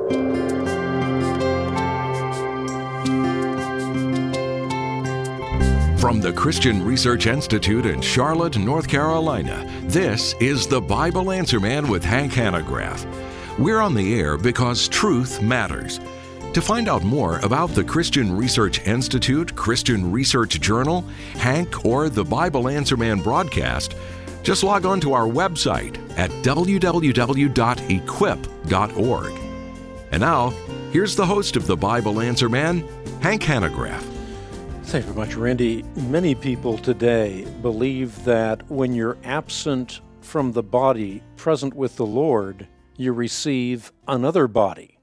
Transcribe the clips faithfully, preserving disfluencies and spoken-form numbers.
From the Christian Research Institute in Charlotte, North Carolina, this is the Bible Answer Man with Hank Hanegraaff. We're on the air because truth matters. To find out more about the Christian Research Institute, Christian Research Journal, Hank, or the Bible Answer Man broadcast, just log on to our website at w w w dot equip dot org. And now, here's the host of the Bible Answer Man, Hank Hanegraaff. Thank you very much, Randy. Many people today believe that when you're absent from the body, present with the Lord, you receive another body,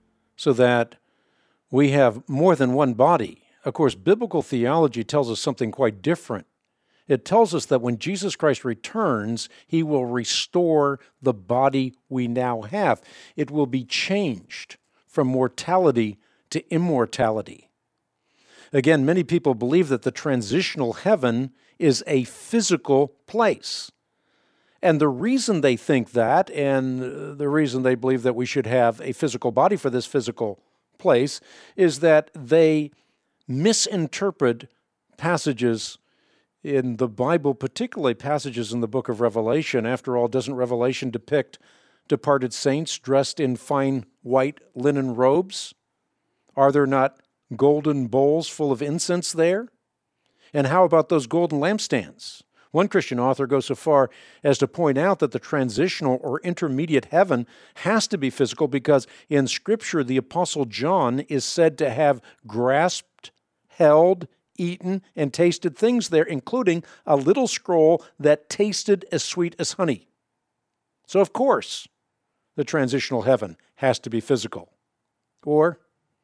so that we have more than one body. Of course, biblical theology tells us something quite different. It tells us that when Jesus Christ returns, He will restore the body we now have. It will be changed from mortality to immortality. Again, many people believe that the transitional heaven is a physical place. And the reason they think that, and the reason they believe that we should have a physical body for this physical place, is that they misinterpret passages in the Bible, particularly passages in the book of Revelation. After all, doesn't Revelation depict departed saints dressed in fine white linen robes? Are there not golden bowls full of incense there? And how about those golden lampstands? One Christian author goes so far as to point out that the transitional or intermediate heaven has to be physical because in Scripture the Apostle John is said to have grasped, held, eaten, and tasted things there, including a little scroll that tasted as sweet as honey. So of course, the transitional heaven has to be physical. Or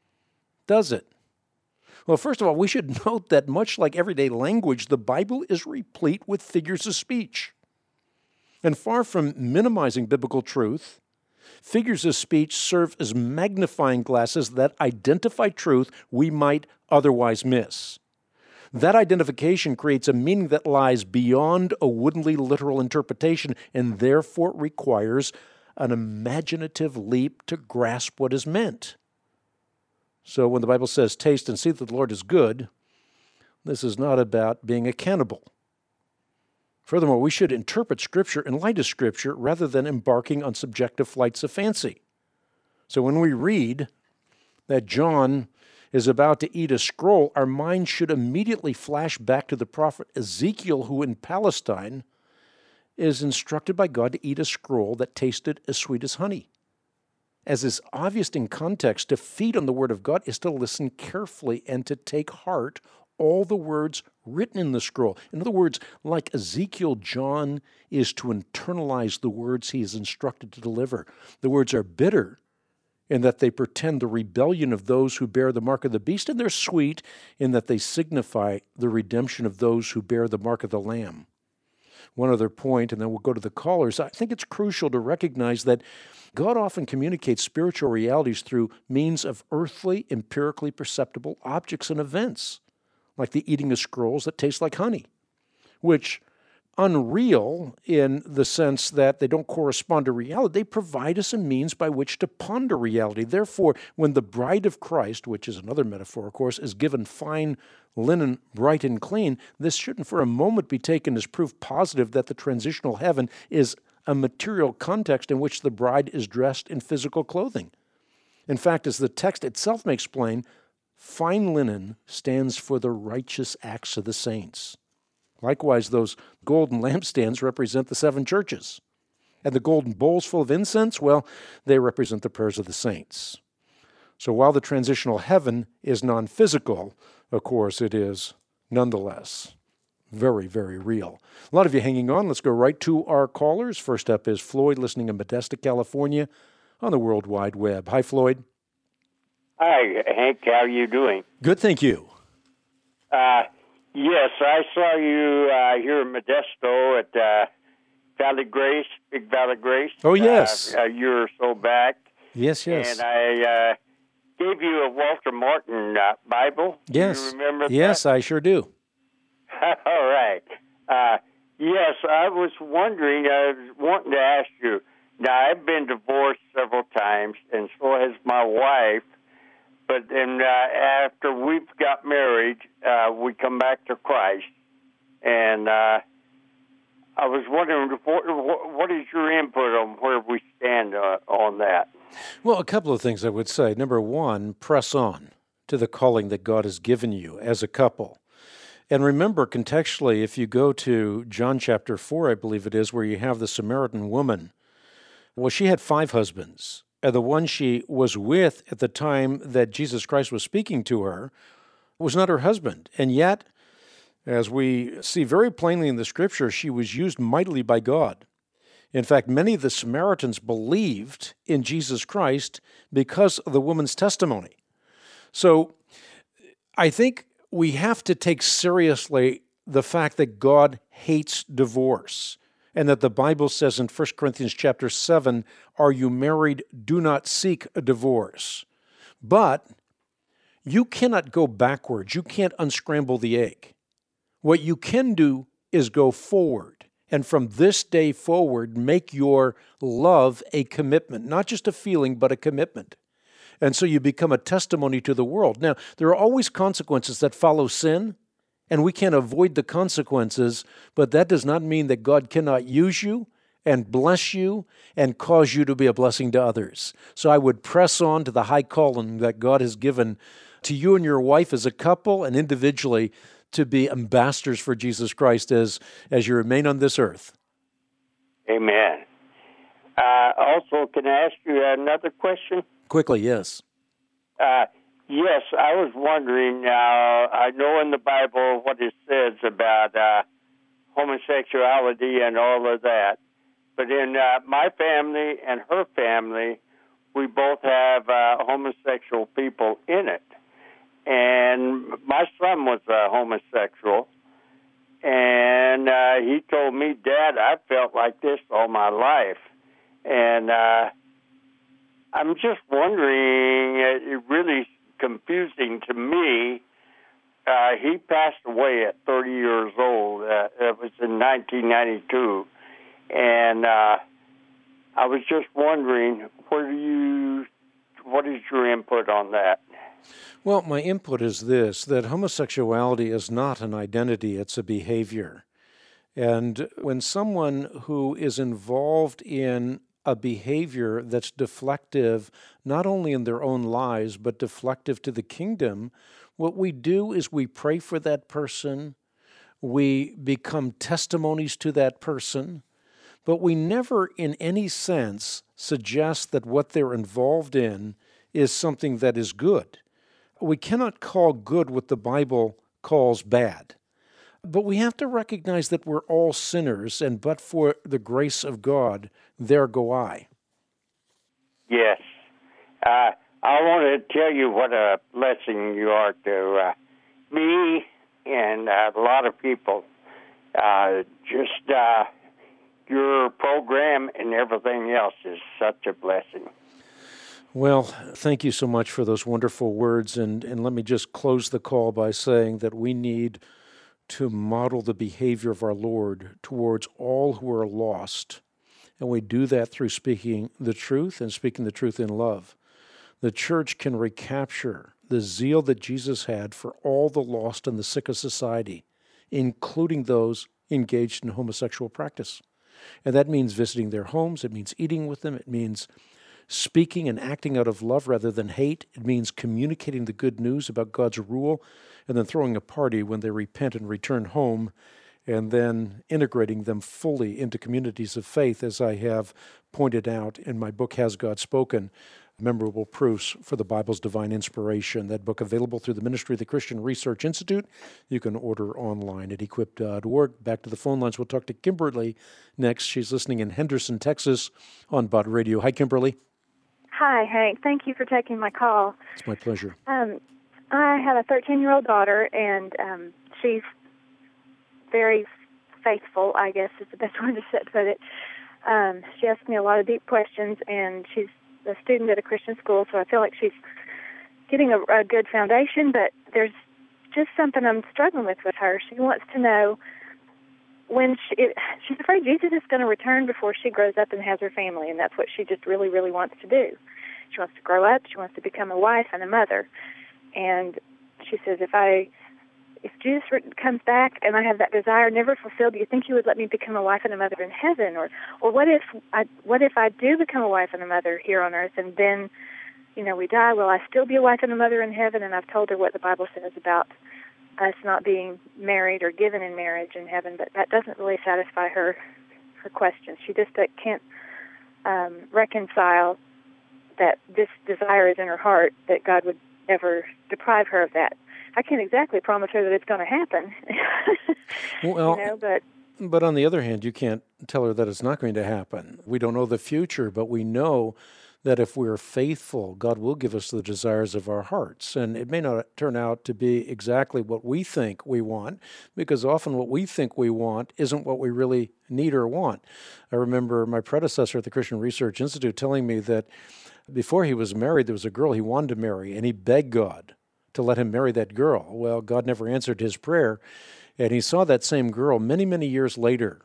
does it? Well, first of all, we should note that much like everyday language, the Bible is replete with figures of speech. And far from minimizing biblical truth, figures of speech serve as magnifying glasses that identify truth we might otherwise miss. That identification creates a meaning that lies beyond a woodenly literal interpretation and therefore requires an imaginative leap to grasp what is meant. So when the Bible says, taste and see that the Lord is good, this is not about being a cannibal. Furthermore, we should interpret Scripture in light of Scripture rather than embarking on subjective flights of fancy. So when we read that John is about to eat a scroll, our mind should immediately flash back to the prophet Ezekiel, who in Palestine is instructed by God to eat a scroll that tasted as sweet as honey. As is obvious in context, to feed on the Word of God is to listen carefully and to take heart all the words written in the scroll. In other words, like Ezekiel, John is to internalize the words he is instructed to deliver. The words are bitter in that they portend the rebellion of those who bear the mark of the beast, and they're sweet in that they signify the redemption of those who bear the mark of the Lamb. One other point, and then we'll go to the callers. I think it's crucial to recognize that God often communicates spiritual realities through means of earthly, empirically perceptible objects and events, like the eating of scrolls that taste like honey, which, unreal in the sense that they don't correspond to reality, they provide us a means by which to ponder reality. Therefore, when the bride of Christ, which is another metaphor, of course, is given fine linen, bright and clean, this shouldn't for a moment be taken as proof positive that the transitional heaven is a material context in which the bride is dressed in physical clothing. In fact, as the text itself may explain, fine linen stands for the righteous acts of the saints. Likewise, those golden lampstands represent the seven churches. And the golden bowls full of incense, well, they represent the prayers of the saints. So while the transitional heaven is non-physical, of course, it is nonetheless very, very real. A lot of you hanging on. Let's go right to our callers. First up is Floyd, listening in Modesto, California, on the World Wide Web. Hi, Floyd. Hi, Hank. How are you doing? Good, thank you. Uh, yes, I saw you uh, here in Modesto at uh, Valley Grace, Big Valley Grace. Oh, yes. Uh, a year or so back. Yes, yes. And I uh, gave you a Walter Martin uh, Bible. Yes. Do you remember that? Yes, I sure do. All right. Uh, yes, I was wondering, I was wanting to ask you. Now, I've been divorced several times. times, and so has my wife. But then uh, after we've got married, uh, we come back to Christ. And uh, I was wondering, what, what is your input on where we stand uh, on that? Well, a couple of things I would say. Number one, press on to the calling that God has given you as a couple. And remember, contextually, if you go to John chapter four, I believe it is, where you have the Samaritan woman, well, she had five husbands. And the one she was with at the time that Jesus Christ was speaking to her was not her husband. And yet, as we see very plainly in the Scripture, she was used mightily by God. In fact, many of the Samaritans believed in Jesus Christ because of the woman's testimony. So I think we have to take seriously the fact that God hates divorce, and that the Bible says in First Corinthians chapter seven, are you married? Do not seek a divorce. But you cannot go backwards. You can't unscramble the egg. What you can do is go forward. And from this day forward, make your love a commitment, not just a feeling, but a commitment. And so you become a testimony to the world. Now, there are always consequences that follow sin, and we can't avoid the consequences, but that does not mean that God cannot use you and bless you and cause you to be a blessing to others. So I would press on to the high calling that God has given to you and your wife as a couple and individually to be ambassadors for Jesus Christ as, as you remain on this earth. Amen. Uh, also, can I ask you another question? Quickly, yes. Uh, yes, I was wondering, uh, I know in the Bible what it says about uh, homosexuality and all of that, but in uh, my family and her family, we both have uh, homosexual people in it. And my son was a homosexual, and uh, he told me, Dad, I felt like this all my life. And uh, I'm just wondering, it's really confusing to me. Uh, he passed away at thirty years old. Uh, it was in nineteen ninety-two. And uh, I was just wondering, where do you, what is your input on that? Well, my input is this, that homosexuality is not an identity, it's a behavior. And when someone who is involved in a behavior that's deflective, not only in their own lives, but deflective to the kingdom, what we do is we pray for that person, we become testimonies to that person, but we never in any sense suggest that what they're involved in is something that is good. We cannot call good what the Bible calls bad. But we have to recognize that we're all sinners, and but for the grace of God, there go I. Yes. Uh, I want to tell you what a blessing you are to uh, me and uh, a lot of people. Uh, just uh, your program and everything else is such a blessing. Well, thank you so much for those wonderful words, and, and let me just close the call by saying that we need to model the behavior of our Lord towards all who are lost, and we do that through speaking the truth and speaking the truth in love. The church can recapture the zeal that Jesus had for all the lost and the sick of society, including those engaged in homosexual practice. And that means visiting their homes, it means eating with them, it means speaking and acting out of love rather than hate. It means communicating the good news about God's rule and then throwing a party when they repent and return home, and then integrating them fully into communities of faith, as I have pointed out in my book, Has God Spoken? Memorable Proofs for the Bible's Divine Inspiration. That book available through the ministry of the Christian Research Institute. You can order online at equip dot org. Back to the phone lines. We'll talk to Kimberly next. She's listening in Henderson, Texas on Bud Radio. Hi, Kimberly. Hi, Hank. Thank you for taking my call. It's my pleasure. Um, I have a thirteen-year-old daughter, and um, she's very faithful, I guess is the best way to put it. Um, she asks me a lot of deep questions, and she's a student at a Christian school, so I feel like she's getting a, a good foundation, but there's just something I'm struggling with with her. She wants to know when she, it, she's afraid Jesus is going to return before she grows up and has her family, and that's what she just really, really wants to do. She wants to grow up. She wants to become a wife and a mother. And she says, if I, if Jesus comes back and I have that desire never fulfilled, do you think he would let me become a wife and a mother in heaven? Or, or what if I, what if I do become a wife and a mother here on earth, and then, you know, we die? Will I still be a wife and a mother in heaven? And I've told her what the Bible says about us not being married or given in marriage in heaven, but that doesn't really satisfy her her questions. She just uh, can't um, reconcile that this desire is in her heart, that God would ever deprive her of that. I can't exactly promise her that it's going to happen. Well, you know, but but on the other hand, you can't tell her that it's not going to happen. We don't know the future, but we know that if we're faithful, God will give us the desires of our hearts. And it may not turn out to be exactly what we think we want, because often what we think we want isn't what we really need or want. I remember my predecessor at the Christian Research Institute telling me that before he was married, there was a girl he wanted to marry, and he begged God to let him marry that girl. Well, God never answered his prayer, and he saw that same girl many, many years later,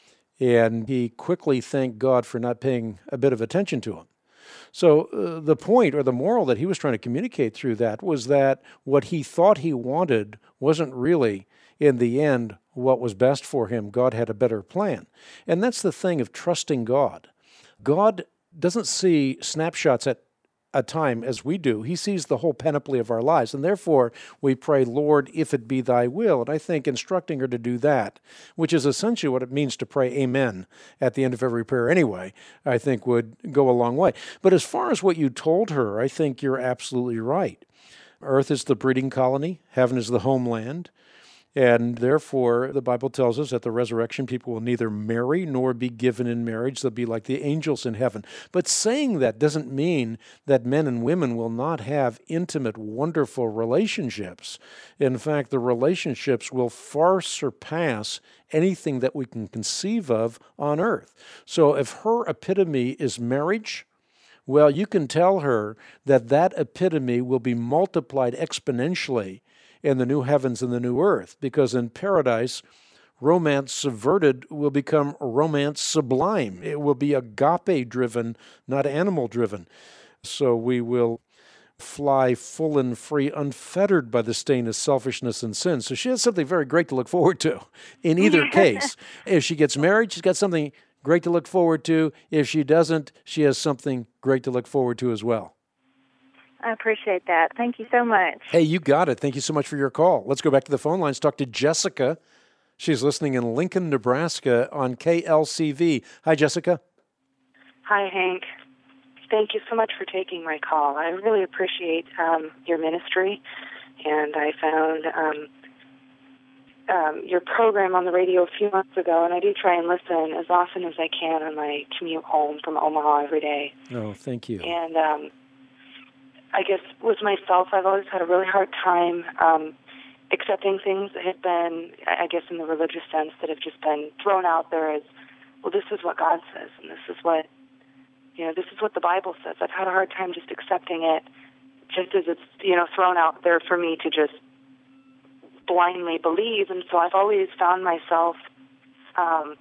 and he quickly thanked God for not paying a bit of attention to him. So uh, the point or the moral that he was trying to communicate through that was that what he thought he wanted wasn't really, in the end, what was best for him. God had a better plan. And that's the thing of trusting God. God doesn't see snapshots at a time as we do. He sees the whole panoply of our lives, and therefore we pray, Lord, if it be thy will. And I think instructing her to do that, which is essentially what it means to pray amen at the end of every prayer anyway, I think would go a long way. But as far as what you told her, I think you're absolutely right. Earth is the breeding colony, heaven is the homeland, and therefore the Bible tells us at the resurrection people will neither marry nor be given in marriage. They'll be like the angels in heaven. But saying that doesn't mean that men and women will not have intimate, wonderful relationships. In fact, the relationships will far surpass anything that we can conceive of on earth. So if her epitome is marriage, well, you can tell her that that epitome will be multiplied exponentially in the new heavens and the new earth, because in paradise, romance subverted will become romance sublime. It will be agape-driven, not animal-driven. So we will fly full and free, unfettered by the stain of selfishness and sin. So she has something very great to look forward to in either case. If she gets married, she's got something great to look forward to. If she doesn't, she has something great to look forward to as well. I appreciate that. Thank you so much. Hey, you got it. Thank you so much for your call. Let's go back to the phone lines. Talk to Jessica. She's listening in Lincoln, Nebraska on K L C V. Hi, Jessica. Hi, Hank. Thank you so much for taking my call. I really appreciate um, your ministry, and I found um, um, your program on the radio a few months ago, and I do try and listen as often as I can on my commute home from Omaha every day. Oh, thank you. And um, I guess with myself, I've always had a really hard time um, accepting things that have been, I guess in the religious sense, that have just been thrown out there as, well, this is what God says, and this is what, you know, this is what the Bible says. I've had a hard time just accepting it, just as it's, you know, thrown out there for me to just blindly believe. And so I've always found myself um,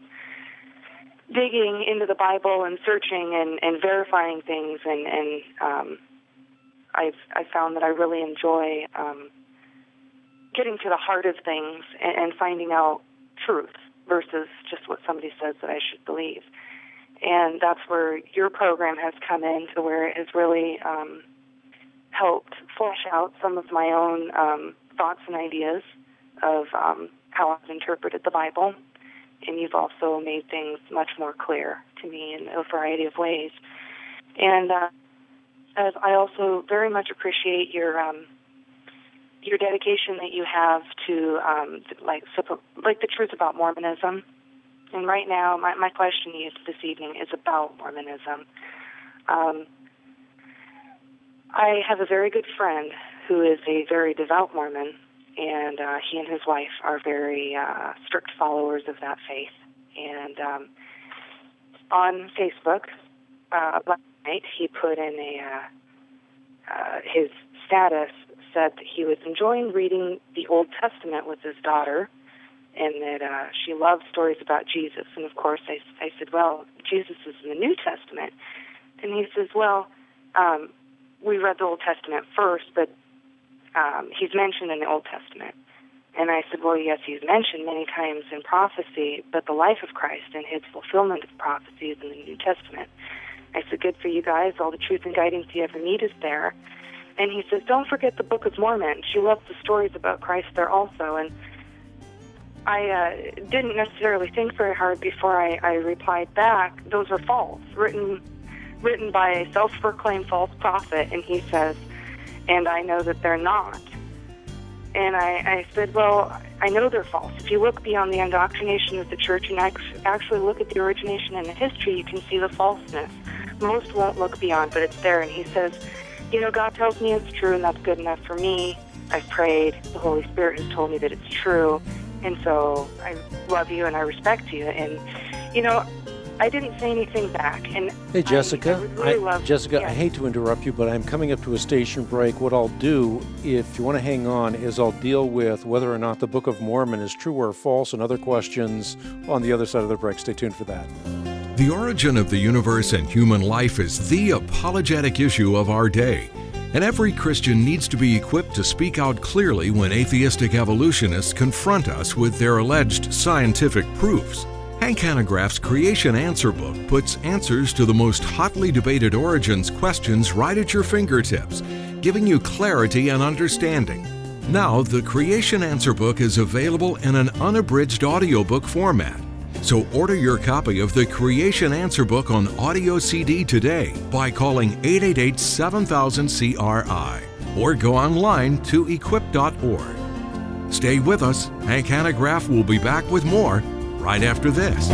digging into the Bible and searching and, and verifying things, and, and um, I've I found that I really enjoy um, getting to the heart of things and, and finding out truth versus just what somebody says that I should believe. And that's where your program has come in, to where it has really um, helped flesh out some of my own um, thoughts and ideas of um, how I've interpreted the Bible. And you've also made things much more clear to me in a variety of ways. And uh, As I also very much appreciate your um, your dedication that you have to um, like like the truth about Mormonism. And right now, my, my question to you this evening is about Mormonism. Um, I have a very good friend who is a very devout Mormon, and uh, he and his wife are very uh, strict followers of that faith. And um, on Facebook, uh, last night, he put in a uh, uh, his status said that he was enjoying reading the Old Testament with his daughter, and that uh, she loved stories about Jesus. And of course, I, I said, well, Jesus is in the New Testament. And he says, well, um, we read the Old Testament first, but um, he's mentioned in the Old Testament. And I said, well, yes, he's mentioned many times in prophecy, but the life of Christ and his fulfillment of prophecy is in the New Testament. I said, good for you guys. All the truth and guidance you ever need is there. And he says, don't forget the Book of Mormon. She loves the stories about Christ there also. And I uh, didn't necessarily think very hard before I, I replied back, those are false, written written by a self-proclaimed false prophet. And he says, and I know that they're not. And I, I said, well, I know they're false. If you look beyond the indoctrination of the church and actually look at the origination and the history, you can see the falseness. Most won't look beyond, but it's there. And he says, you know, God tells me it's true, and that's good enough for me. I've prayed. The Holy Spirit has told me that it's true. And so I love you and I respect you. And, you know, I didn't say anything back. And hey, Jessica, I, I would really I, love, Jessica, yeah. I hate to interrupt you, but I'm coming up to a station break. What I'll do, if you want to hang on, is I'll deal with whether or not the Book of Mormon is true or false and other questions on the other side of the break. Stay tuned for that. The origin of the universe and human life is the apologetic issue of our day. And every Christian needs to be equipped to speak out clearly when atheistic evolutionists confront us with their alleged scientific proofs. Hank Hanegraaff's Creation Answer Book puts answers to the most hotly debated origins questions right at your fingertips, giving you clarity and understanding. Now, the Creation Answer Book is available in an unabridged audiobook format. So order your copy of the Creation Answer Book on audio C D today by calling eight eight eight, seven thousand, C R I or go online to equip dot org. Stay with us. Hank Hanegraaff will be back with more right after this.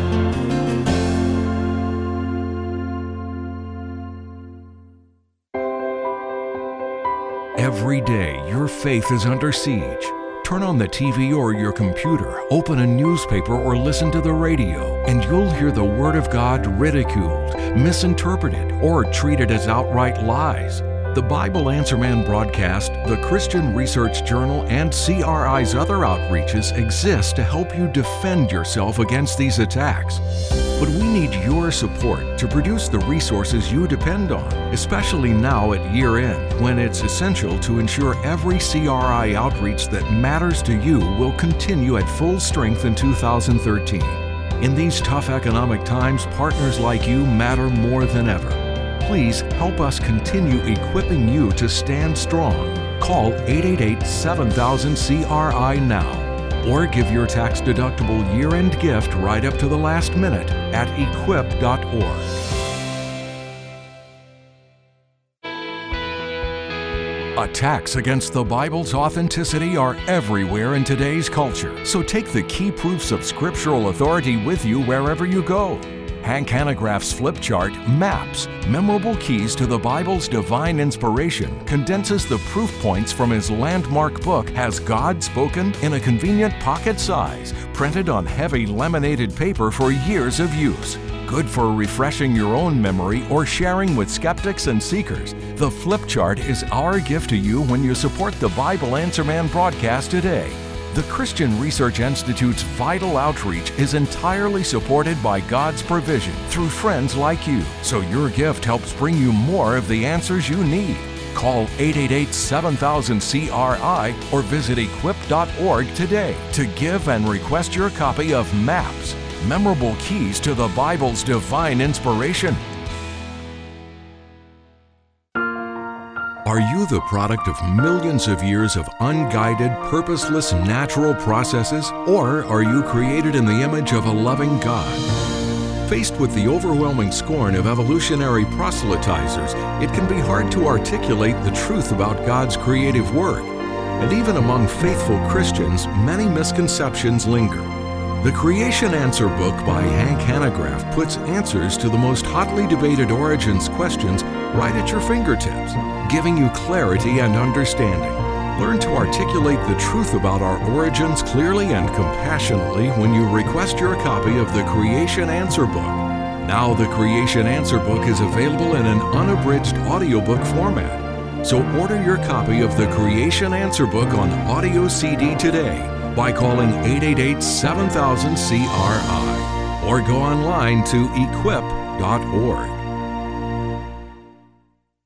Every day, your faith is under siege. Turn on the T V or your computer, open a newspaper or listen to the radio, and you'll hear the Word of God ridiculed, misinterpreted, or treated as outright lies. The Bible Answer Man broadcast, the Christian Research Journal, and C R I's other outreaches exist to help you defend yourself against these attacks. But we need your support to produce the resources you depend on, especially now at year-end, when it's essential to ensure every C R I outreach that matters to you will continue at full strength in two thousand thirteen. In these tough economic times, partners like you matter more than ever. Please help us continue equipping you to stand strong. Call eight eight eight, seven thousand, C R I now, or give your tax-deductible year-end gift right up to the last minute at equip dot org. Attacks against the Bible's authenticity are everywhere in today's culture, so take the key proofs of scriptural authority with you wherever you go. Hank Hanegraaff's flip chart, Maps, Memorable Keys to the Bible's Divine Inspiration, condenses the proof points from his landmark book Has God Spoken? In a convenient pocket size, printed on heavy laminated paper for years of use. Good for refreshing your own memory or sharing with skeptics and seekers. The flip chart is our gift to you when you support the Bible Answer Man broadcast today. The Christian Research Institute's vital outreach is entirely supported by God's provision through friends like you, so your gift helps bring you more of the answers you need. Call eight eight eight, seven thousand, C R I or visit equip dot org today to give and request your copy of Maps, Memorable Keys to the Bible's Divine Inspiration. Are you the product of millions of years of unguided, purposeless, natural processes? Or are you created in the image of a loving God? Faced with the overwhelming scorn of evolutionary proselytizers, it can be hard to articulate the truth about God's creative work. And even among faithful Christians, many misconceptions linger. The Creation Answer Book by Hank Hanegraaff puts answers to the most hotly debated origins questions right at your fingertips, giving you clarity and understanding. Learn to articulate the truth about our origins clearly and compassionately when you request your copy of the Creation Answer Book. Now the Creation Answer Book is available in an unabridged audiobook format. So order your copy of the Creation Answer Book on audio C D today by calling eight eight eight, seven thousand, C R I or go online to equip dot org.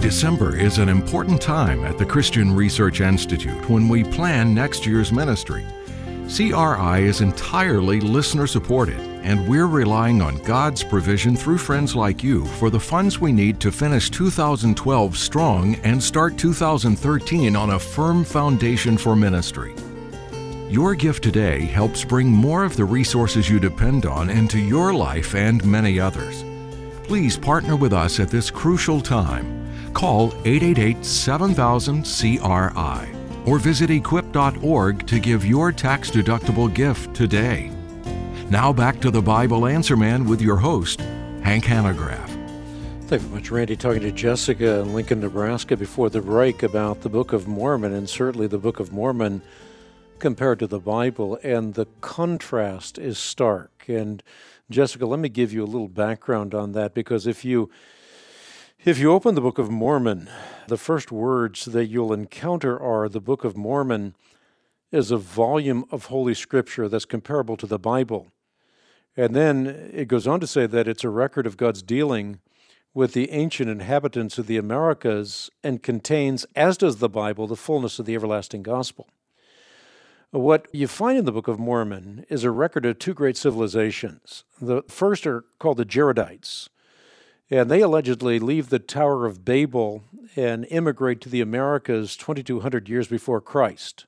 December is an important time at the Christian Research Institute when we plan next year's ministry. C R I is entirely listener-supported, and we're relying on God's provision through friends like you for the funds we need to finish two thousand twelve strong and start two thousand thirteen on a firm foundation for ministry. Your gift today helps bring more of the resources you depend on into your life and many others. Please partner with us at this crucial time. Call eight eight eight, seven thousand, C R I or visit equip dot org to give your tax-deductible gift today. Now back to the Bible Answer Man with your host, Hank Hanegraaff. Thank you very much, Randy. Talking to Jessica in Lincoln, Nebraska before the break about the Book of Mormon, and certainly the Book of Mormon compared to the Bible, and the contrast is stark. And Jessica, let me give you a little background on that, because if you if you open the Book of Mormon, the first words that you'll encounter are the Book of Mormon is a volume of Holy Scripture that's comparable to the Bible. And then it goes on to say that it's a record of God's dealing with the ancient inhabitants of the Americas and contains, as does the Bible, the fullness of the everlasting gospel. What you find in the Book of Mormon is a record of two great civilizations. The first are called the Jaredites, and they allegedly leave the Tower of Babel and immigrate to the Americas twenty-two hundred years before Christ.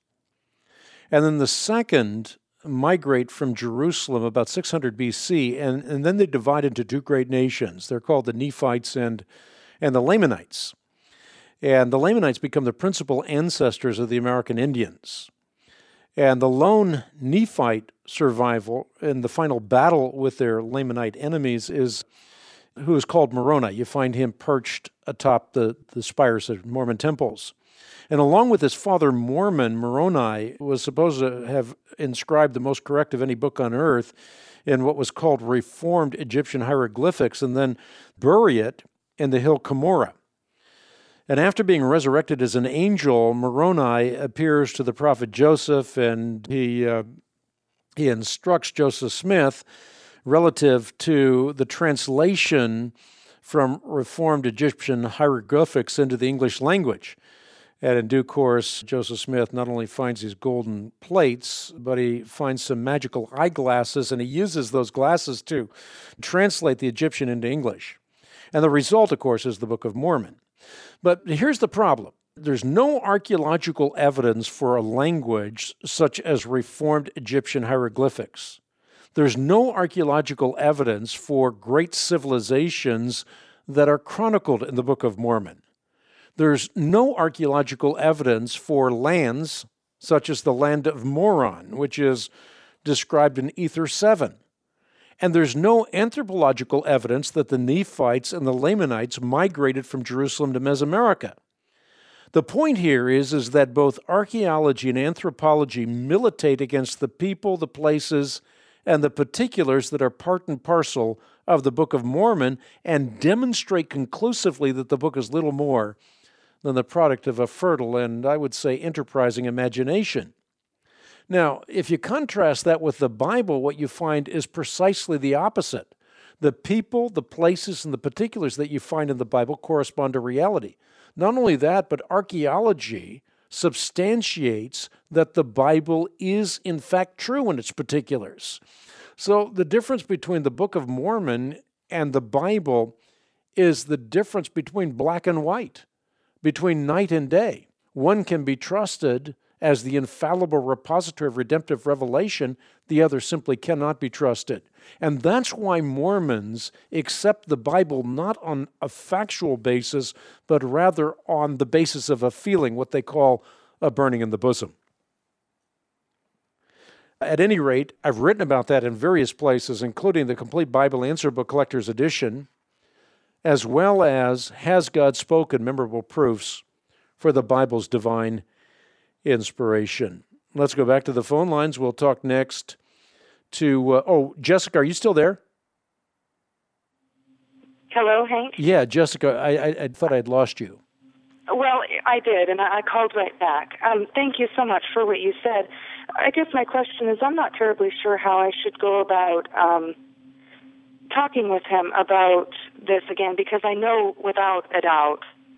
And then the second migrate from Jerusalem about six hundred B C, and, and then they divide into two great nations. They're called the Nephites and, and the Lamanites. And the Lamanites become the principal ancestors of the American Indians. And the lone Nephite survival in the final battle with their Lamanite enemies is who is called Moroni. You find him perched atop the, the spires of Mormon temples. And along with his father Mormon, Moroni was supposed to have inscribed the most correct of any book on earth in what was called Reformed Egyptian hieroglyphics, and then bury it in the hill Cumorah. And after being resurrected as an angel, Moroni appears to the prophet Joseph, and he uh, he instructs Joseph Smith relative to the translation from Reformed Egyptian hieroglyphics into the English language. And in due course, Joseph Smith not only finds these golden plates, but he finds some magical eyeglasses, and he uses those glasses to translate the Egyptian into English. And the result, of course, is the Book of Mormon. But here's the problem. There's no archaeological evidence for a language such as Reformed Egyptian hieroglyphics. There's no archaeological evidence for great civilizations that are chronicled in the Book of Mormon. There's no archaeological evidence for lands such as the land of Moron, which is described in Ether seven. And there's no anthropological evidence that the Nephites and the Lamanites migrated from Jerusalem to Mesoamerica. The point here is, is that both archaeology and anthropology militate against the people, the places, and the particulars that are part and parcel of the Book of Mormon, and demonstrate conclusively that the book is little more than the product of a fertile and, I would say, enterprising imagination. Now, if you contrast that with the Bible, what you find is precisely the opposite. The people, the places, and the particulars that you find in the Bible correspond to reality. Not only that, but archaeology substantiates that the Bible is, in fact, true in its particulars. So the difference between the Book of Mormon and the Bible is the difference between black and white, between night and day. One can be trusted as the infallible repository of redemptive revelation, the other simply cannot be trusted. And that's why Mormons accept the Bible not on a factual basis, but rather on the basis of a feeling, what they call a burning in the bosom. At any rate, I've written about that in various places, including the Complete Bible Answer Book Collector's Edition, as well as Has God Spoken? Memorable Proofs for the Bible's Divine Inspiration. Let's go back to the phone lines. We'll talk next to, uh, oh, Jessica, are you still there? Hello, Hank? Yeah, Jessica, I, I, I thought I'd lost you. Well, I did, and I called right back. Um, thank you so much for what you said. I guess my question is, I'm not terribly sure how I should go about um, talking with him about this again, because I know without a doubt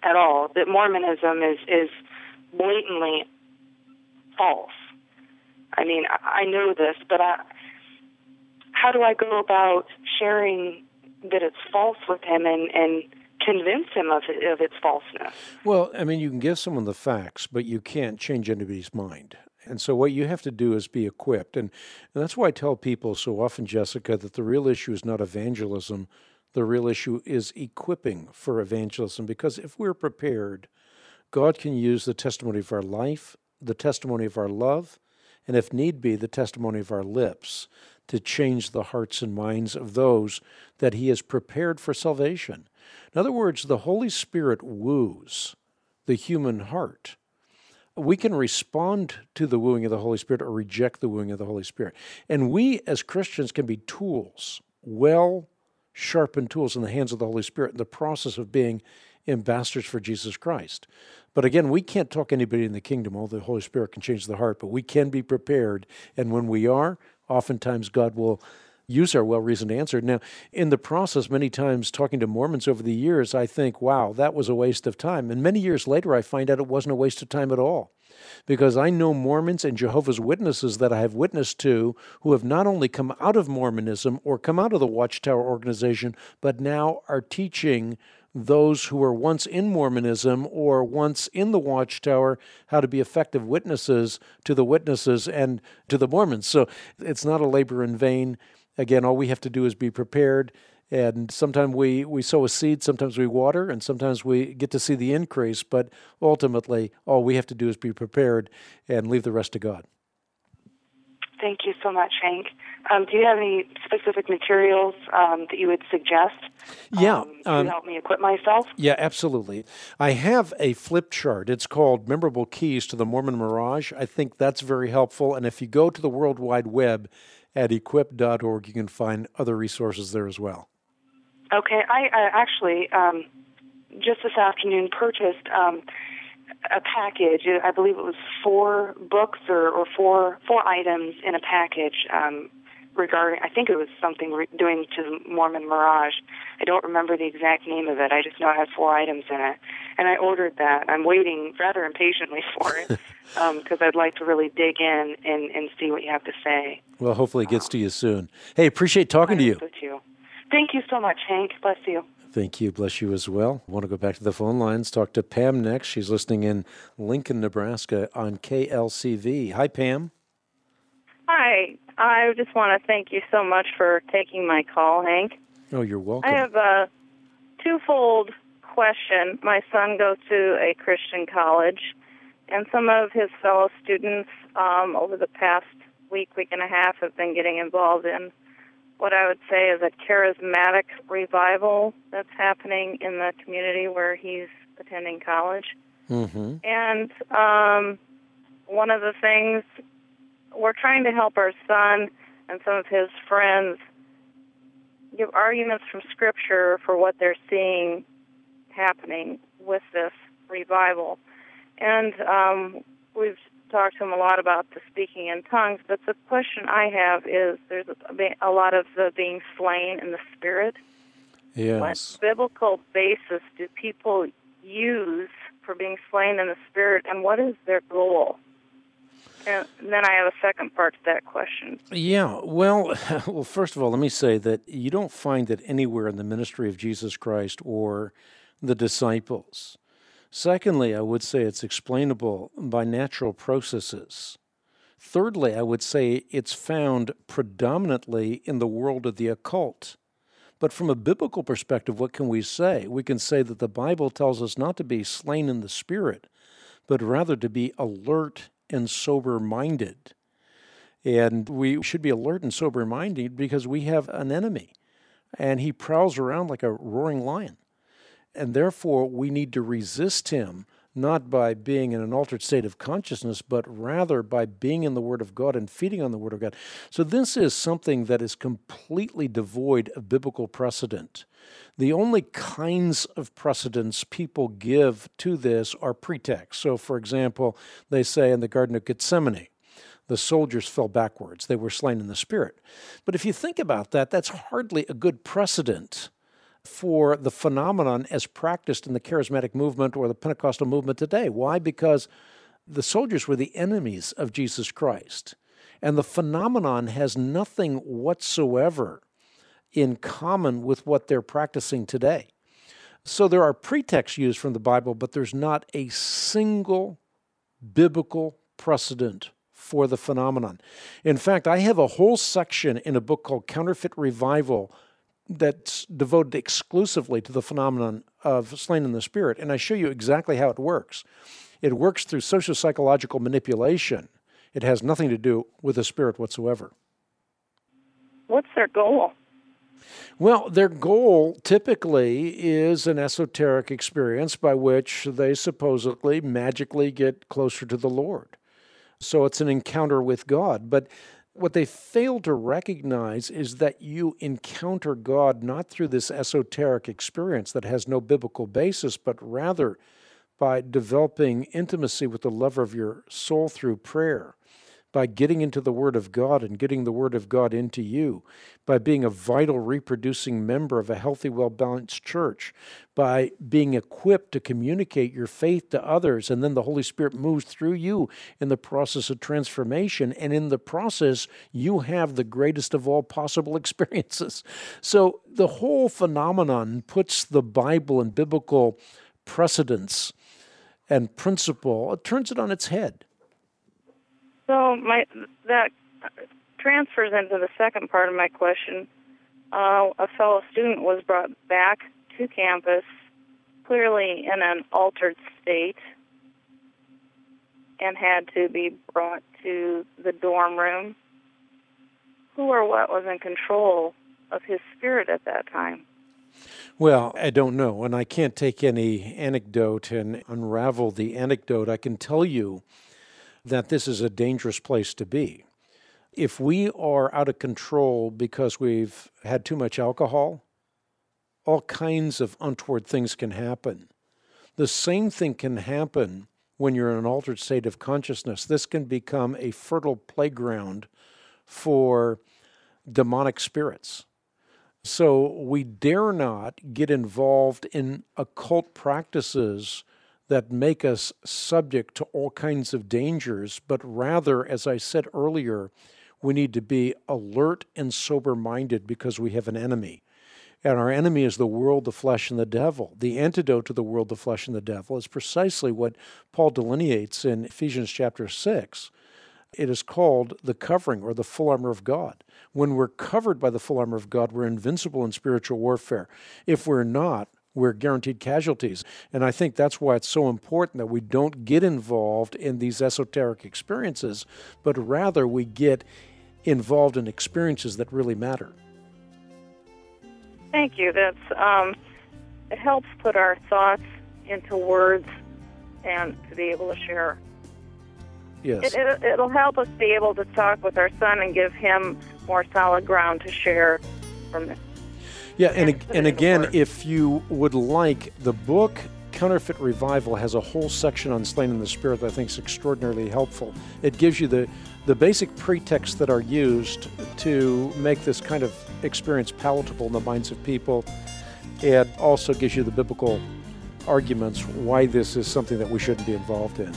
at all, that Mormonism is, is blatantly false. I mean, I, I know this, but I, how do I go about sharing that it's false with him and, and convince him of, it, of its falseness? Well, I mean, you can give someone the facts, but you can't change anybody's mind. And so what you have to do is be equipped. And, and that's why I tell people so often, Jessica, that the real issue is not evangelism. The real issue is equipping for evangelism. Because if we're prepared, God can use the testimony of our life, the testimony of our love, and if need be, the testimony of our lips to change the hearts and minds of those that he has prepared for salvation. In other words, the Holy Spirit woos the human heart. We can respond to the wooing of the Holy Spirit or reject the wooing of the Holy Spirit. And we as Christians can be tools, well-sharpened tools in the hands of the Holy Spirit in the process of being ambassadors for Jesus Christ. But again, we can't talk anybody in the kingdom. All the Holy Spirit can change the heart, but we can be prepared. And when we are, oftentimes God will use our well-reasoned answer. Now, in the process, many times talking to Mormons over the years, I think, wow, that was a waste of time. And many years later, I find out it wasn't a waste of time at all. Because I know Mormons and Jehovah's Witnesses that I have witnessed to who have not only come out of Mormonism or come out of the Watchtower organization, but now are teaching those who were once in Mormonism or once in the Watchtower how to be effective witnesses to the witnesses and to the Mormons. So it's not a labor in vain. Again, all we have to do is be prepared. And sometimes we, we sow a seed, sometimes we water, and sometimes we get to see the increase. But ultimately, all we have to do is be prepared and leave the rest to God. Thank you so much, Hank. Um, do you have any specific materials um, that you would suggest yeah, um, to um, help me equip myself? Yeah, absolutely. I have a flip chart. It's called Memorable Keys to the Mormon Mirage. I think that's very helpful. And if you go to the World Wide Web at equip dot org, you can find other resources there as well. Okay. I, I actually, um, just this afternoon, purchased um, a package. I believe it was four books or, or four four items in a package um, regarding, I think it was something re- doing to the Mormon Mirage. I don't remember the exact name of it. I just know it had four items in it. And I ordered that. I'm waiting rather impatiently for it because um, I'd like to really dig in and, and see what you have to say. Well, hopefully it gets um, to you soon. Hey, appreciate talking I to you. So too. Thank you so much, Hank. Bless you. Thank you. Bless you as well. I want to go back to the phone lines, talk to Pam next. She's listening in Lincoln, Nebraska on K L C V. Hi, Pam. Hi. I just want to thank you so much for taking my call, Hank. Oh, you're welcome. I have a twofold question. My son goes to a Christian college, and some of his fellow students um, over the past week, week and a half have been getting involved in what I would say is a charismatic revival that's happening in the community where he's attending college. Mm-hmm. And um, one of the things, we're trying to help our son and some of his friends give arguments from Scripture for what they're seeing happening with this revival. And um, we've talked to him a lot about the speaking in tongues, but the question I have is there's a, a lot of the being slain in the Spirit. Yes. What biblical basis do people use for being slain in the Spirit, and what is their goal? And then I have a second part to that question. Yeah, well, well, first of all, let me say that you don't find that anywhere in the ministry of Jesus Christ or the disciples. Secondly, I would say it's explainable by natural processes. Thirdly, I would say it's found predominantly in the world of the occult. But from a biblical perspective, what can we say? We can say that the Bible tells us not to be slain in the Spirit, but rather to be alert and sober-minded. And we should be alert and sober-minded because we have an enemy, and he prowls around like a roaring lion. And therefore, we need to resist him, not by being in an altered state of consciousness, but rather by being in the Word of God and feeding on the Word of God. So this is something that is completely devoid of biblical precedent. The only kinds of precedents people give to this are pretext. So, for example, they say in the Garden of Gethsemane, the soldiers fell backwards. They were slain in the Spirit. But if you think about that, that's hardly a good precedent for the phenomenon as practiced in the charismatic movement or the Pentecostal movement today. Why? Because the soldiers were the enemies of Jesus Christ. And the phenomenon has nothing whatsoever in common with what they're practicing today. So there are pretexts used from the Bible, but there's not a single biblical precedent for the phenomenon. In fact, I have a whole section in a book called Counterfeit Revival that's devoted exclusively to the phenomenon of slain in the Spirit, and I show you exactly how it works. It works through socio-psychological manipulation. It has nothing to do with the Spirit whatsoever. What's their goal? Well, their goal typically is an esoteric experience by which they supposedly magically get closer to the Lord. So it's an encounter with God. But what they fail to recognize is that you encounter God not through this esoteric experience that has no biblical basis, but rather by developing intimacy with the lover of your soul through prayer, by getting into the Word of God and getting the Word of God into you, by being a vital reproducing member of a healthy, well-balanced church, by being equipped to communicate your faith to others, and then the Holy Spirit moves through you in the process of transformation, and in the process, you have the greatest of all possible experiences. So the whole phenomenon puts the Bible and biblical precedents and principle, it turns it on its head. So my that transfers into the second part of my question. Uh, a fellow student was brought back to campus, clearly in an altered state, and had to be brought to the dorm room. Who or what was in control of his spirit at that time? Well, I don't know, and I can't take any anecdote and unravel the anecdote. I can tell you that this is a dangerous place to be. If we are out of control because we've had too much alcohol, all kinds of untoward things can happen. The same thing can happen when you're in an altered state of consciousness. This can become a fertile playground for demonic spirits. So we dare not get involved in occult practices that make us subject to all kinds of dangers, but rather, as I said earlier, we need to be alert and sober-minded because we have an enemy. And our enemy is the world, the flesh, and the devil. The antidote to the world, the flesh, and the devil is precisely what Paul delineates in Ephesians chapter six. It is called the covering or the full armor of God. When we're covered by the full armor of God, we're invincible in spiritual warfare. If we're not, we're guaranteed casualties. And I think that's why it's so important that we don't get involved in these esoteric experiences, but rather we get involved in experiences that really matter. Thank you. That's um, it helps put our thoughts into words and to be able to share. Yes. It, it, it'll help us be able to talk with our son and give him more solid ground to share from it. Yeah, and, and again, if you would like, the book Counterfeit Revival has a whole section on slain in the Spirit that I think is extraordinarily helpful. It gives you the, the basic pretexts that are used to make this kind of experience palatable in the minds of people. It also gives you the biblical arguments why this is something that we shouldn't be involved in.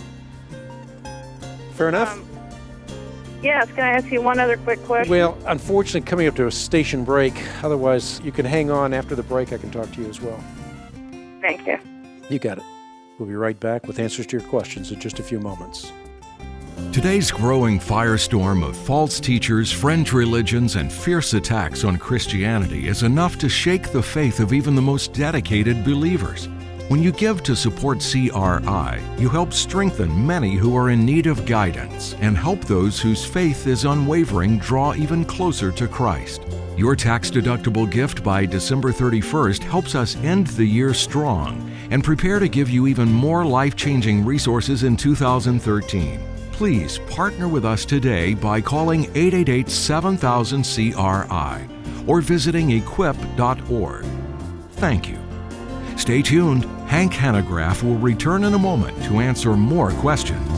Fair enough? Um, Yes, can I ask you one other quick question? Well, unfortunately, coming up to a station break. Otherwise, you can hang on. After the break, I can talk to you as well. Thank you. You got it. We'll be right back with answers to your questions in just a few moments. Today's growing firestorm of false teachers, fringe religions, and fierce attacks on Christianity is enough to shake the faith of even the most dedicated believers. When you give to support C R I, you help strengthen many who are in need of guidance and help those whose faith is unwavering draw even closer to Christ. Your tax-deductible gift by December thirty-first helps us end the year strong and prepare to give you even more life-changing resources in two thousand thirteen. Please partner with us today by calling eight eight eight, seven thousand, C R I or visiting equip dot org. Thank you. Stay tuned. Hank Hanegraaff will return in a moment to answer more questions.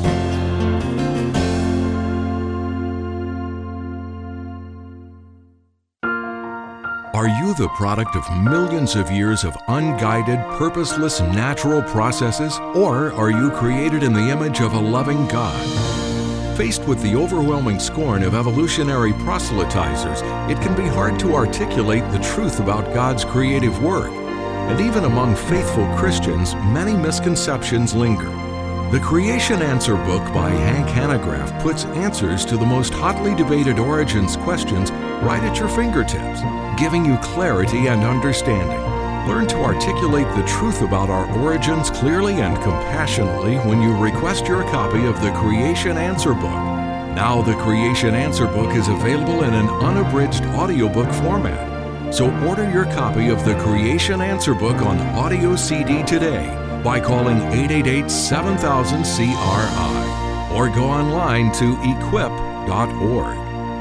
Are you the product of millions of years of unguided, purposeless natural processes, or are you created in the image of a loving God? Faced with the overwhelming scorn of evolutionary proselytizers, it can be hard to articulate the truth about God's creative work. And even among faithful Christians, many misconceptions linger. The Creation Answer book by Hank Hanegraaff puts answers to the most hotly debated origins questions right at your fingertips, giving you clarity and understanding. Learn to articulate the truth about our origins clearly and compassionately when you request your copy of the Creation Answer book. Now the Creation Answer book is available in an unabridged audiobook format. So order your copy of the Creation Answer book on audio C D today by calling eight eight eight, seven thousand, C R I or go online to equip dot org.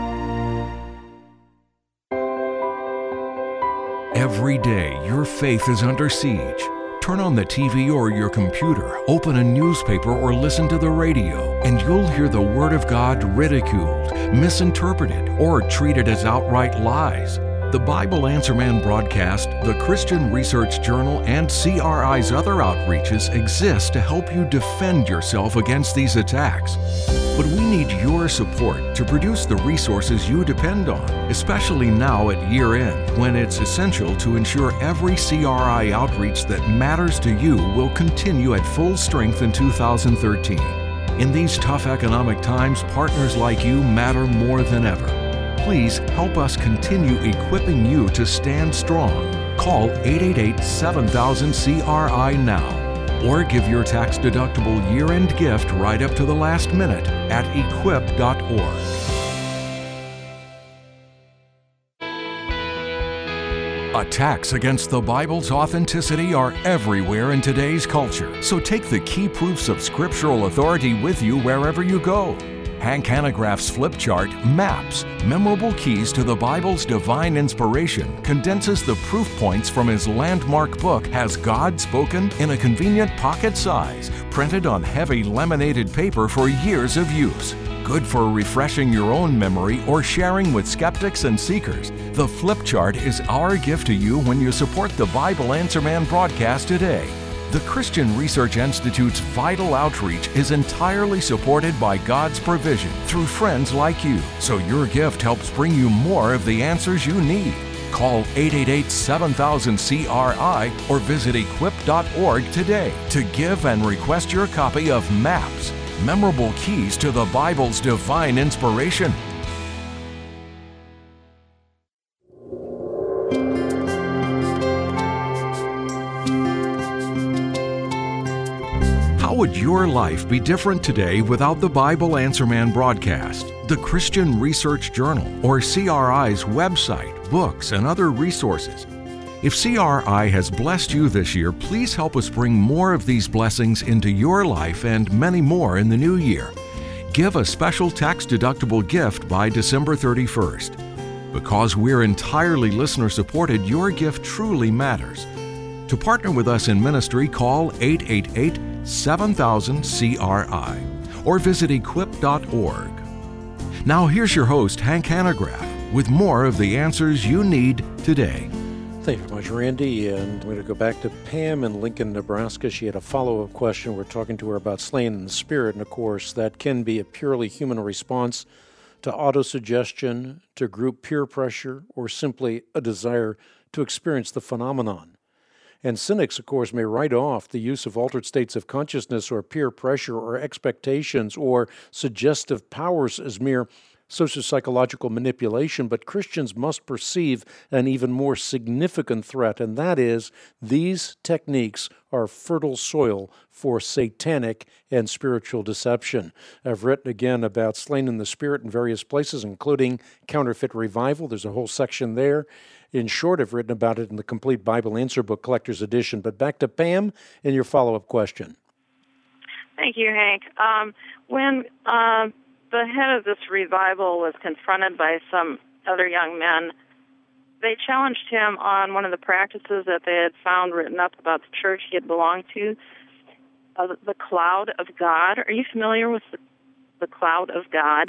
Every day, your faith is under siege. Turn on the T V or your computer, open a newspaper or listen to the radio, and you'll hear the Word of God ridiculed, misinterpreted, or treated as outright lies. The Bible Answer Man broadcast, the Christian Research Journal, and C R I's other outreaches exist to help you defend yourself against these attacks. But we need your support to produce the resources you depend on, especially now at year-end, when it's essential to ensure every C R I outreach that matters to you will continue at full strength in two thousand thirteen. In these tough economic times, partners like you matter more than ever. Please help us continue equipping you to stand strong. Call eight eight eight, seven thousand, C R I now, or give your tax-deductible year-end gift right up to the last minute at equip dot org. Attacks against the Bible's authenticity are everywhere in today's culture, so take the key proofs of scriptural authority with you wherever you go. Hank Hanegraaff's flip chart, Maps, Memorable Keys to the Bible's Divine Inspiration, condenses the proof points from his landmark book, Has God Spoken?, in a convenient pocket size, printed on heavy laminated paper for years of use. Good for refreshing your own memory or sharing with skeptics and seekers. The flip chart is our gift to you when you support the Bible Answer Man broadcast today. The Christian Research Institute's vital outreach is entirely supported by God's provision through friends like you, so your gift helps bring you more of the answers you need. Call eight eight eight, seven thousand, C R I or visit equip dot org today to give and request your copy of Maps, Memorable Keys to the Bible's Divine Inspiration. How would your life be different today without the Bible Answer Man broadcast, the Christian Research Journal, or C R I's website, books, and other resources? If C R I has blessed you this year, please help us bring more of these blessings into your life and many more in the new year. Give a special tax-deductible gift by December thirty-first. Because we're entirely listener-supported, your gift truly matters. To partner with us in ministry, call eight eight eight, seven thousand, C R I or visit equip dot org. Now here's your host, Hank Hanegraaff, with more of the answers you need today. Thank you very much, Randy. And we're going to go back to Pam in Lincoln, Nebraska. She had a follow-up question. We're talking to her about slain in the spirit, and of course, that can be a purely human response to autosuggestion, to group peer pressure, or simply a desire to experience the phenomenon. And cynics, of course, may write off the use of altered states of consciousness or peer pressure or expectations or suggestive powers as mere socio-psychological manipulation, but Christians must perceive an even more significant threat, and that is these techniques are fertile soil for satanic and spiritual deception. I've written again about slain in the spirit in various places, including Counterfeit Revival. There's a whole section there. In short, I've written about it in the Complete Bible Answer Book Collector's Edition. But back to Pam and your follow-up question. Thank you, Hank. Um, when uh, the head of this revival was confronted by some other young men, they challenged him on one of the practices that they had found written up about the church he had belonged to, uh, the cloud of God. Are you familiar with the, the cloud of God?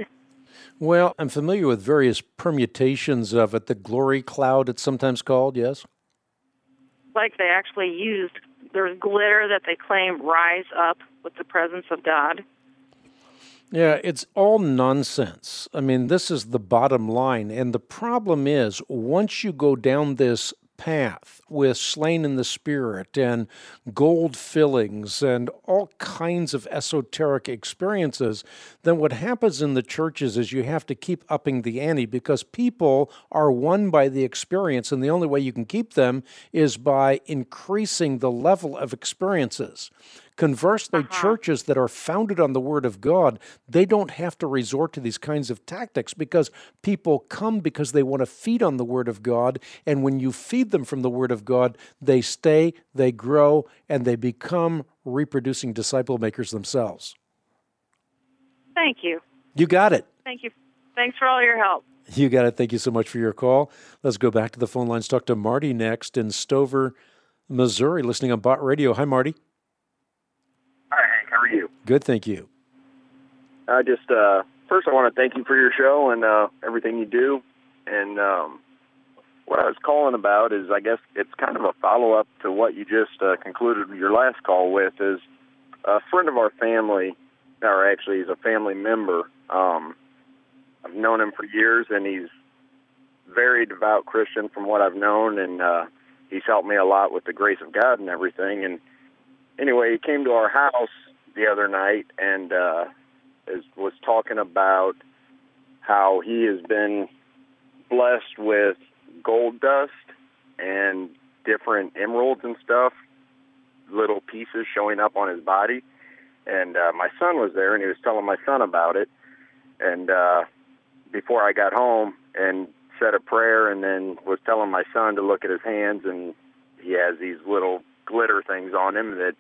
Well, I'm familiar with various permutations of it. The glory cloud, it's sometimes called, yes? Like they actually used, there's glitter that they claim rise up with the presence of God. Yeah, it's all nonsense. I mean, this is the bottom line. And the problem is, once you go down this path with slain in the spirit and gold fillings and all kinds of esoteric experiences, then what happens in the churches is you have to keep upping the ante because people are won by the experience, and the only way you can keep them is by increasing the level of experiences. Conversely, uh-huh. churches that are founded on the Word of God, they don't have to resort to these kinds of tactics because people come because they want to feed on the Word of God, and when you feed them from the Word of God, they stay, they grow, and they become reproducing disciple makers themselves. Thank you. You got it. Thank you. Thanks for all your help. You got it. Thank you so much for your call. Let's go back to the phone lines. Talk to Marty next in Stover, Missouri, listening on Bott Radio. Hi, Marty. Hi, Hank. How are you? Good, thank you. I just, uh, first I want to thank you for your show and uh, everything you do. And um, what I was calling about is, I guess it's kind of a follow-up to what you just uh, concluded your last call with, is a friend of our family, or actually he's a family member. Um, I've known him for years, and he's very devout Christian from what I've known, and uh, he's helped me a lot with the grace of God and everything. And anyway, he came to our house the other night and uh, is, was talking about how he has been blessed with gold dust and different emeralds and stuff, little pieces showing up on his body. And uh, my son was there, and he was telling my son about it. And uh, before I got home and said a prayer and then was telling my son to look at his hands, and he has these little glitter things on him that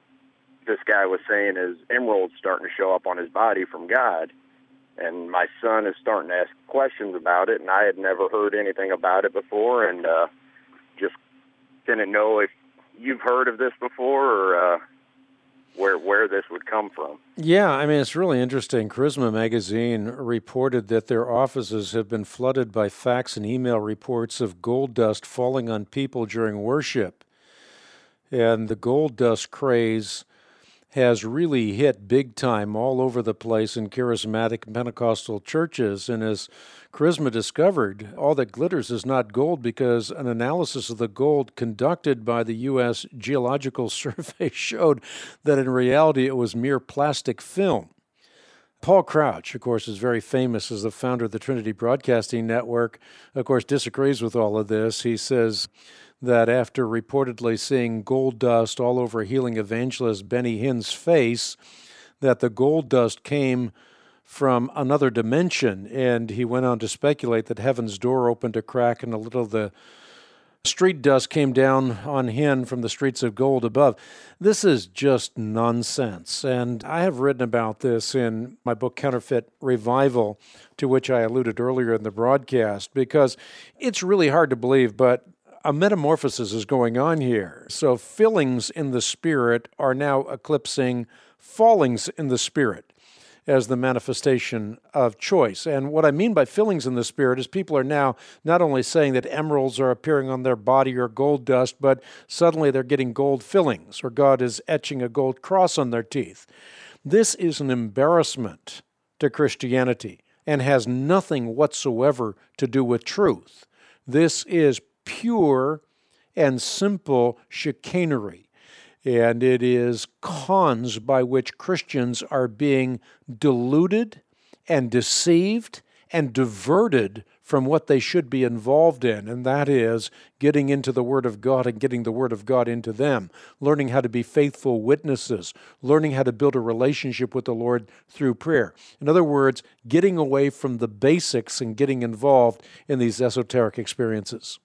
this guy was saying is emeralds starting to show up on his body from God. And my son is starting to ask questions about it, and I had never heard anything about it before, and uh, just didn't know if you've heard of this before or uh, where where this would come from. Yeah, I mean, it's really interesting. Charisma Magazine reported that their offices have been flooded by fax and email reports of gold dust falling on people during worship. And the gold dust craze has really hit big time all over the place in charismatic Pentecostal churches. And as Charisma discovered, all that glitters is not gold, because an analysis of the gold conducted by the U S Geological Survey showed that in reality it was mere plastic film. Paul Crouch, of course, is very famous as the founder of the Trinity Broadcasting Network, of course, disagrees with all of this. He says that after reportedly seeing gold dust all over healing evangelist Benny Hinn's face, that the gold dust came from another dimension, and he went on to speculate that heaven's door opened a crack and a little of the street dust came down on Hinn from the streets of gold above. This is just nonsense, and I have written about this in my book Counterfeit Revival, to which I alluded earlier in the broadcast, because it's really hard to believe, but a metamorphosis is going on here. So fillings in the Spirit are now eclipsing fallings in the Spirit as the manifestation of choice. And what I mean by fillings in the Spirit is people are now not only saying that emeralds are appearing on their body or gold dust, but suddenly they're getting gold fillings, or God is etching a gold cross on their teeth. This is an embarrassment to Christianity and has nothing whatsoever to do with truth. This is pure and simple chicanery, and it is cons by which Christians are being deluded and deceived and diverted from what they should be involved in, and that is getting into the Word of God and getting the Word of God into them, learning how to be faithful witnesses, learning how to build a relationship with the Lord through prayer. In other words, getting away from the basics and getting involved in these esoteric experiences.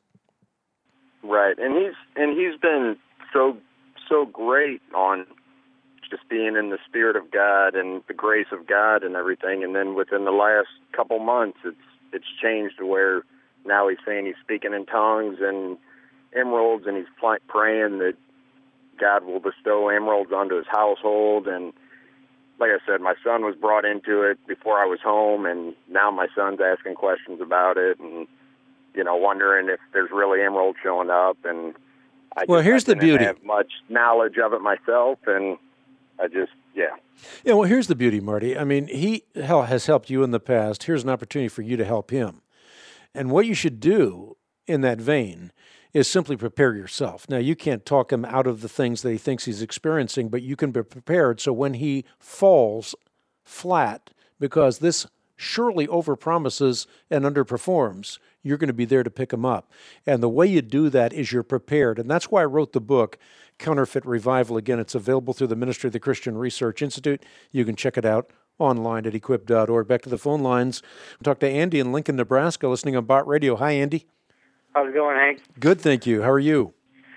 Right, and he's and he's been so so great on just being in the Spirit of God and the grace of God and everything. And then within the last couple months, it's it's changed to where now he's saying he's speaking in tongues and emeralds, and he's pl- praying that God will bestow emeralds onto his household. And like I said, my son was brought into it before I was home, and now my son's asking questions about it, and you know, wondering if there's really emerald showing up. And I well, just, here's I the beauty. didn't have much knowledge of it myself, and I just, yeah. Yeah, well, here's the beauty, Marty. I mean, he hell has helped you in the past. Here's an opportunity for you to help him. And what you should do in that vein is simply prepare yourself. Now, you can't talk him out of the things that he thinks he's experiencing, but you can be prepared so when he falls flat, because this surely overpromises and underperforms, you're going to be there to pick him up. And the way you do that is you're prepared. And that's why I wrote the book, Counterfeit Revival. Again, it's available through the Ministry of the Christian Research Institute. You can check it out online at equip dot org. Back to the phone lines. We'll talk to Andy in Lincoln, Nebraska, listening on Bott Radio. Hi, Andy. How's it going, Hank? Good, thank you. How are you?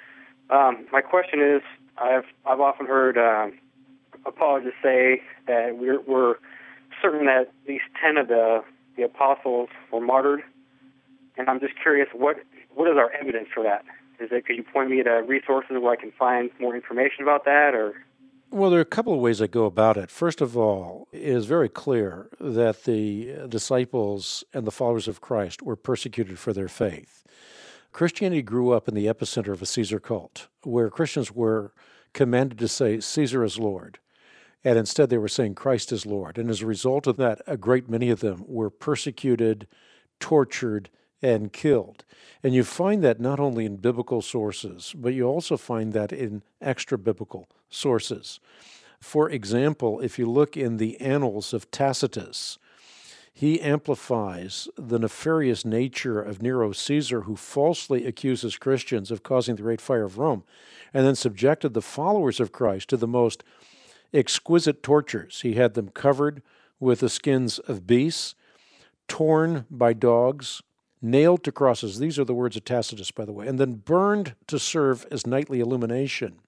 Um, my question is, I've I've often heard uh, apologists say that we're, we're certain that at least ten of the, the apostles were martyred, and I'm just curious, what what is our evidence for that? Is it, could you point me to resources where I can find more information about that, or? Well, there are a couple of ways I go about it. First of all, it is very clear that the disciples and the followers of Christ were persecuted for their faith. Christianity grew up in the epicenter of a Caesar cult, where Christians were commanded to say, Caesar is Lord, and instead they were saying Christ is Lord. And as a result of that, a great many of them were persecuted, tortured, and killed. And you find that not only in biblical sources, but you also find that in extra-biblical sources. For example, if you look in the Annals of Tacitus, he amplifies the nefarious nature of Nero Caesar, who falsely accuses Christians of causing the Great Fire of Rome, and then subjected the followers of Christ to the most exquisite tortures. He had them covered with the skins of beasts, torn by dogs, nailed to crosses. These are the words of Tacitus, by the way, and then burned to serve as nightly illumination.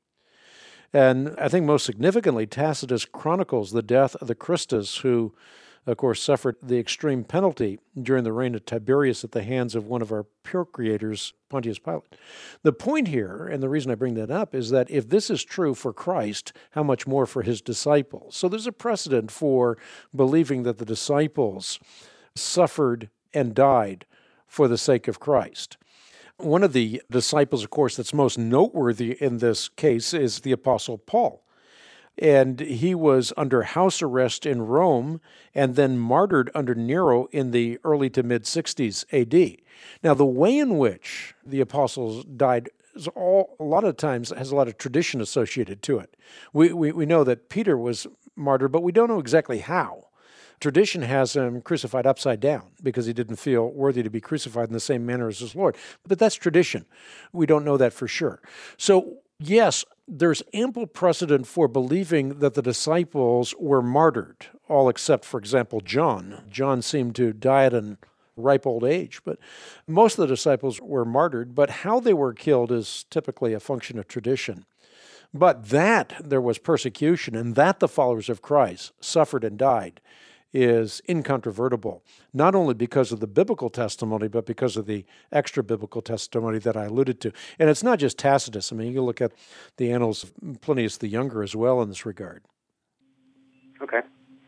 And I think most significantly, Tacitus chronicles the death of the Christus, who, of course, suffered the extreme penalty during the reign of Tiberius at the hands of one of our procurators, Pontius Pilate. The point here, and the reason I bring that up, is that if this is true for Christ, how much more for his disciples? So there's a precedent for believing that the disciples suffered and died for the sake of Christ. One of the disciples, of course, that's most noteworthy in this case is the Apostle Paul. And he was under house arrest in Rome and then martyred under Nero in the early to mid-sixties A D. Now, the way in which the apostles died is all, a lot of times has a lot of tradition associated to it. We, we, we know that Peter was martyred, but we don't know exactly how. Tradition has him crucified upside down because he didn't feel worthy to be crucified in the same manner as his Lord. But that's tradition. We don't know that for sure. So, yes, there's ample precedent for believing that the disciples were martyred, all except, for example, John. John seemed to die at a ripe old age, but most of the disciples were martyred, but how they were killed is typically a function of tradition. But that there was persecution and that the followers of Christ suffered and died is incontrovertible, not only because of the biblical testimony, but because of the extra-biblical testimony that I alluded to. And it's not just Tacitus. I mean, you look at the Annals of Plinius the Younger as well in this regard. Okay.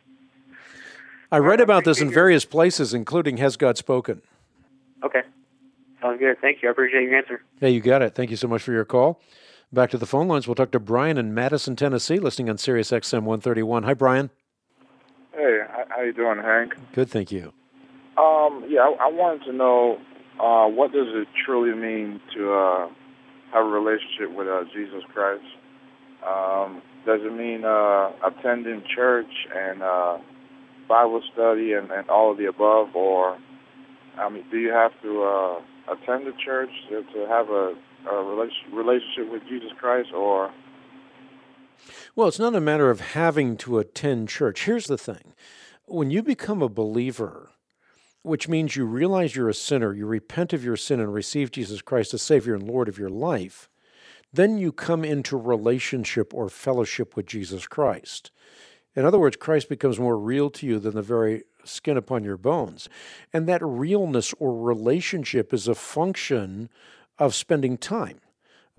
I read about this in various places, including Has God Spoken? Okay. Sounds good. Thank you. I appreciate your answer. Hey, you got it. Thank you so much for your call. Back to the phone lines. We'll talk to Brian in Madison, Tennessee, listening on Sirius X M one thirty-one. Hi, Brian. Hey, how you doing, Hank? Good, thank you. Um, yeah, I, I wanted to know uh, what does it truly mean to uh, have a relationship with uh, Jesus Christ? Um, does it mean uh, attending church and uh, Bible study and, and all of the above, or I mean, do you have to uh, attend the church to, to have a, a relationship with Jesus Christ, or? Well, it's not a matter of having to attend church. Here's the thing. When you become a believer, which means you realize you're a sinner, you repent of your sin and receive Jesus Christ as Savior and Lord of your life, then you come into relationship or fellowship with Jesus Christ. In other words, Christ becomes more real to you than the very skin upon your bones. And that realness or relationship is a function of spending time.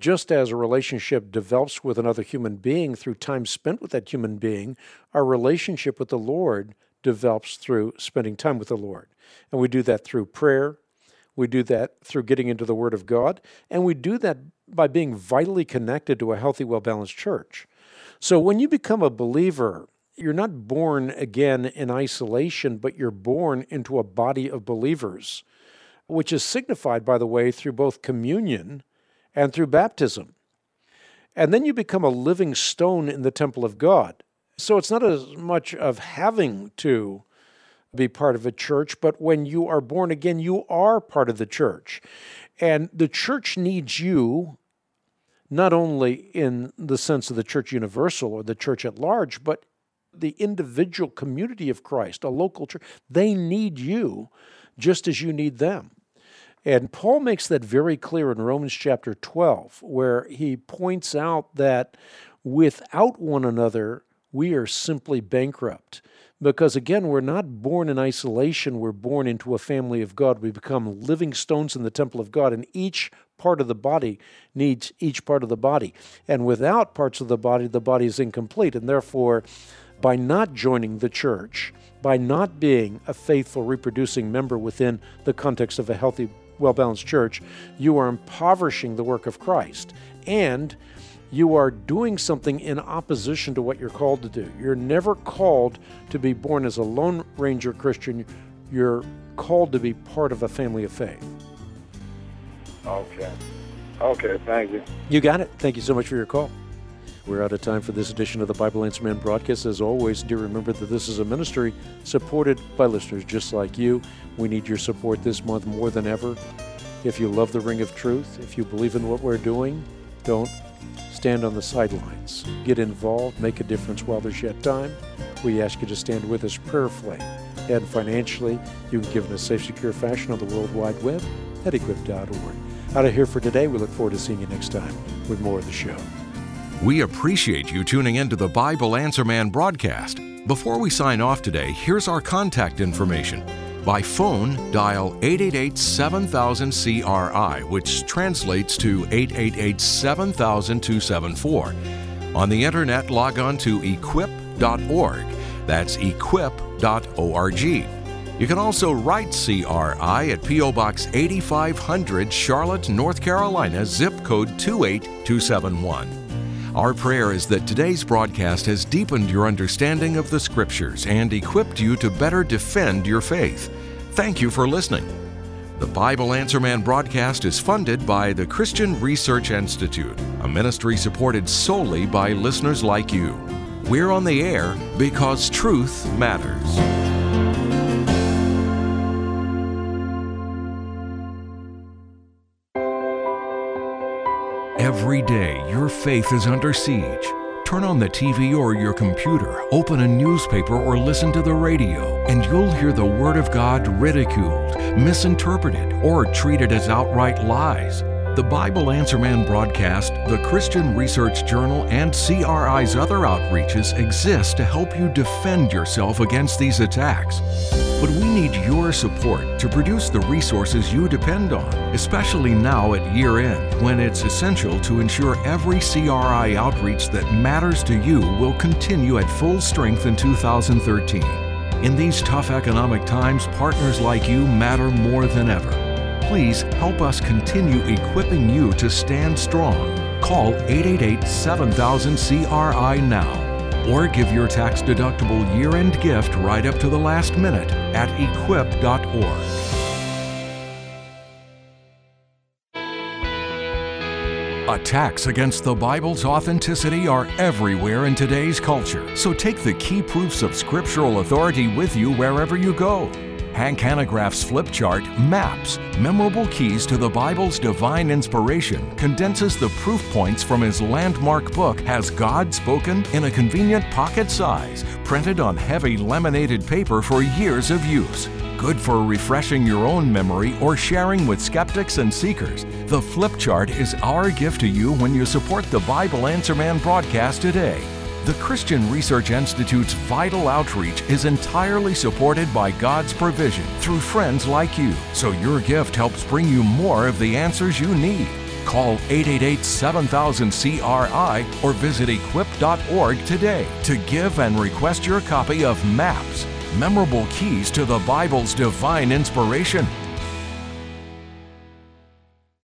Just as a relationship develops with another human being through time spent with that human being, our relationship with the Lord develops through spending time with the Lord. And we do that through prayer. We do that through getting into the Word of God. And we do that by being vitally connected to a healthy, well-balanced church. So when you become a believer, you're not born again in isolation, but you're born into a body of believers, which is signified, by the way, through both communion and through baptism. And then you become a living stone in the temple of God. So it's not as much of having to be part of a church, but when you are born again, you are part of the church. And the church needs you, not only in the sense of the church universal or the church at large, but the individual community of Christ, a local church. They need you just as you need them. And Paul makes that very clear in Romans chapter twelve, where he points out that without one another, we are simply bankrupt. Because again, we're not born in isolation, we're born into a family of God. We become living stones in the temple of God, and each part of the body needs each part of the body. And without parts of the body, the body is incomplete. And therefore, by not joining the church, by not being a faithful, reproducing member within the context of a healthy, well-balanced church, you are impoverishing the work of Christ. And you are doing something in opposition to what you're called to do. You're never called to be born as a Lone Ranger Christian. You're called to be part of a family of faith. Okay. Okay, thank you. You got it. Thank you so much for your call. We're out of time for this edition of the Bible Answer Man broadcast. As always, do remember that this is a ministry supported by listeners just like you. We need your support this month more than ever. If you love the Ring of Truth, if you believe in what we're doing, don't stand on the sidelines. Get involved, make a difference while there's yet time. We ask you to stand with us prayerfully and financially. You can give in a safe, secure fashion on the World Wide Web at equip dot org. Out of here for today. We look forward to seeing you next time with more of the show. We appreciate you tuning in to the Bible Answer Man broadcast. Before we sign off today, here's our contact information. By phone, dial eight eight eight, seven thousand, C R I, which translates to eight eight eight, seven thousand, two seven four. On the internet, log on to equip dot org. That's equip dot org. You can also write C R I at P O Box eighty-five hundred, Charlotte, North Carolina, zip code two eight two seven one. Our prayer is that today's broadcast has deepened your understanding of the Scriptures and equipped you to better defend your faith. Thank you for listening. The Bible Answer Man broadcast is funded by the Christian Research Institute, a ministry supported solely by listeners like you. We're on the air because truth matters. Every day, your faith is under siege. Turn on the T V or your computer, open a newspaper or listen to the radio, and you'll hear the Word of God ridiculed, misinterpreted, or treated as outright lies. The Bible Answer Man broadcast, the Christian Research Journal, and C R I's other outreaches exist to help you defend yourself against these attacks. But we need your support to produce the resources you depend on, especially now at year-end, when it's essential to ensure every C R I outreach that matters to you will continue at full strength in two thousand thirteen. In these tough economic times, partners like you matter more than ever. Please help us continue equipping you to stand strong. Call eight eight eight, seven thousand, C R I now, or give your tax-deductible year-end gift right up to the last minute at equip dot org. Attacks against the Bible's authenticity are everywhere in today's culture, so take the key proofs of scriptural authority with you wherever you go. Hank Hanegraaff's flip chart, Maps, Memorable Keys to the Bible's Divine Inspiration, condenses the proof points from his landmark book, Has God Spoken?, in a convenient pocket size, printed on heavy laminated paper for years of use. Good for refreshing your own memory or sharing with skeptics and seekers. The flip chart is our gift to you when you support the Bible Answer Man broadcast today. The Christian Research Institute's vital outreach is entirely supported by God's provision through friends like you, so your gift helps bring you more of the answers you need. Call eight eight eight, seven thousand, C R I or visit equip dot org today to give and request your copy of Maps, Memorable Keys to the Bible's Divine Inspiration.